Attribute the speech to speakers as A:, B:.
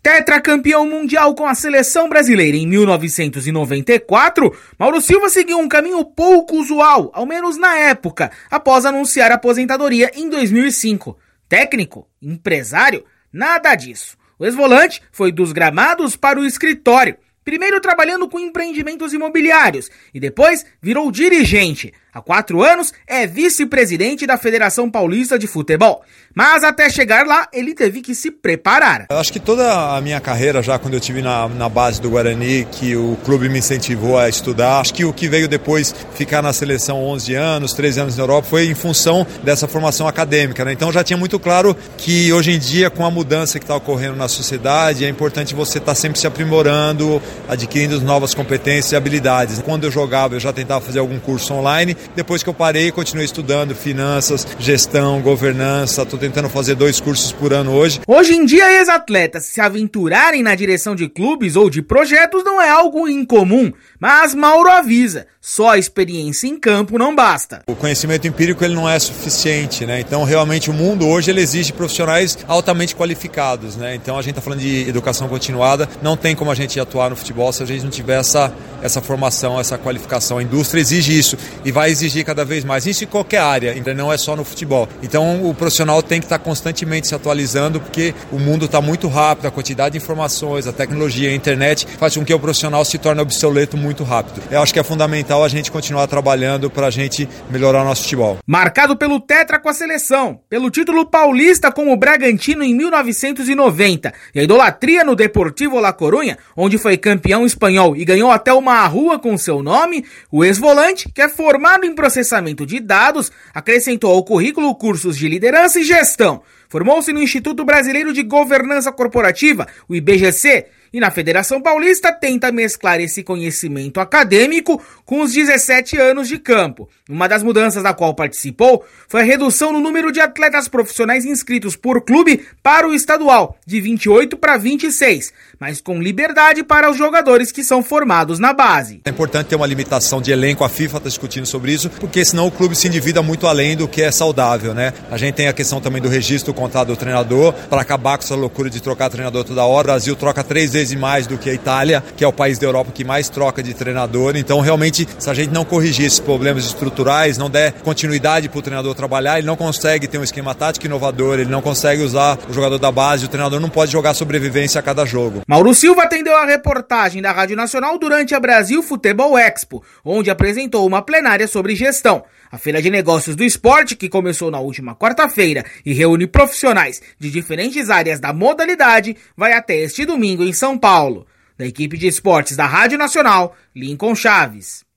A: Tetracampeão mundial com a seleção brasileira em 1994, Mauro Silva seguiu um caminho pouco usual, ao menos na época, após anunciar a aposentadoria em 2005. Técnico? Empresário? Nada disso. O ex-volante foi dos gramados para o escritório, primeiro trabalhando com empreendimentos imobiliários e depois virou dirigente. Há 4 anos é vice-presidente da Federação Paulista de Futebol. Mas até chegar lá, ele teve que se preparar.
B: Eu acho que toda a minha carreira, já quando eu estive na base do Guarani, que o clube me incentivou a estudar, acho que o que veio depois ficar na seleção 11 anos, 13 anos na Europa, foi em função dessa formação acadêmica, né? Então já tinha muito claro que hoje em dia, com a mudança que está ocorrendo na sociedade, é importante você estar sempre se aprimorando, adquirindo novas competências e habilidades. Quando eu jogava, eu já tentava fazer algum curso online. Depois que eu parei, continuei estudando finanças, gestão, governança. Estou tentando fazer 2 cursos por ano hoje.
A: Hoje em dia, ex-atletas se aventurarem na direção de clubes ou de projetos não é algo incomum. Mas Mauro avisa, só a experiência em campo não basta.
B: O conhecimento empírico ele não é suficiente, né? Então, realmente, o mundo hoje ele exige profissionais altamente qualificados, né? Então, a gente está falando de educação continuada. Não tem como a gente atuar no futebol se a gente não tiver essa formação, essa qualificação. A indústria exige isso e vai exigir cada vez mais. Isso em qualquer área, não é só no futebol. Então, o profissional tem que estar constantemente se atualizando, porque o mundo está muito rápido, a quantidade de informações, a tecnologia, a internet faz com que o profissional se torne obsoleto muito rápido. Eu acho que é fundamental a gente continuar trabalhando para a gente melhorar o nosso futebol.
A: Marcado pelo Tetra com a seleção, pelo título paulista com o Bragantino em 1990 e a idolatria no Deportivo La Coruña, onde foi campeão espanhol e ganhou até uma rua com seu nome, o ex-volante, que é formado em processamento de dados, acrescentou ao currículo cursos de liderança e gestão. Formou-se no Instituto Brasileiro de Governança Corporativa, o IBGC, e na Federação Paulista tenta mesclar esse conhecimento acadêmico com os 17 anos de campo. Uma das mudanças da qual participou foi a redução no número de atletas profissionais inscritos por clube para o estadual, de 28 para 26, mas com liberdade para os jogadores que são formados na base.
B: É importante ter uma limitação de elenco, a FIFA está discutindo sobre isso, porque senão o clube se endivida muito além do que é saudável, né? A gente tem a questão também do registro contrato do treinador, para acabar com essa loucura de trocar treinador toda hora. O Brasil troca 3 vezes mais do que a Itália, que é o país da Europa que mais troca de treinador. Então, realmente, se a gente não corrigir esses problemas estruturais, não der continuidade para o treinador trabalhar, ele não consegue ter um esquema tático inovador, ele não consegue usar o jogador da base, o treinador não pode jogar sobrevivência a cada jogo.
A: Mauro Silva atendeu a reportagem da Rádio Nacional durante a Brasil Futebol Expo, onde apresentou uma plenária sobre gestão. A Feira de Negócios do Esporte, que começou na última quarta-feira e reúne profissionais de diferentes áreas da modalidade, vai até este domingo em São Paulo. Da equipe de esportes da Rádio Nacional, Lincoln Chaves.